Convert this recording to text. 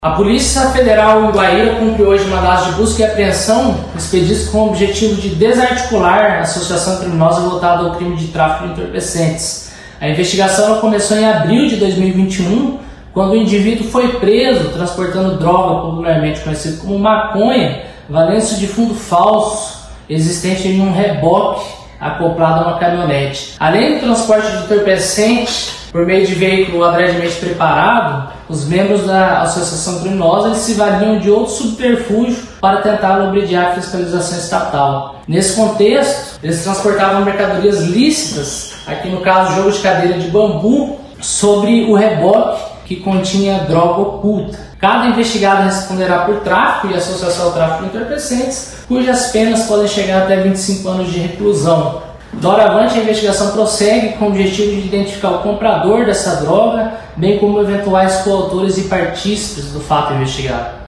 A Polícia Federal em Guaíra cumpriu hoje mandados de busca e apreensão expedidos com o objetivo de desarticular a associação criminosa voltada ao crime de tráfico de entorpecentes. A investigação começou em abril de 2021, quando o indivíduo foi preso transportando droga, popularmente conhecido como maconha, valendo-se de fundo falso, existente em um reboque acoplado a uma caminhonete. Além do transporte de entorpecente por meio de veículo adredemente preparado, os membros da associação criminosa eles se valiam de outro subterfúgio para tentar lubrificar a fiscalização estatal. Nesse contexto, eles transportavam mercadorias lícitas, aqui no caso jogo de cadeira de bambu, sobre o reboque que continha droga oculta. Cada investigado responderá por tráfico e associação ao tráfico de entorpecentes, cujas penas podem chegar até 25 anos de reclusão. Doravante, a investigação prossegue com o objetivo de identificar o comprador dessa droga, bem como eventuais coautores e partícipes do fato investigado.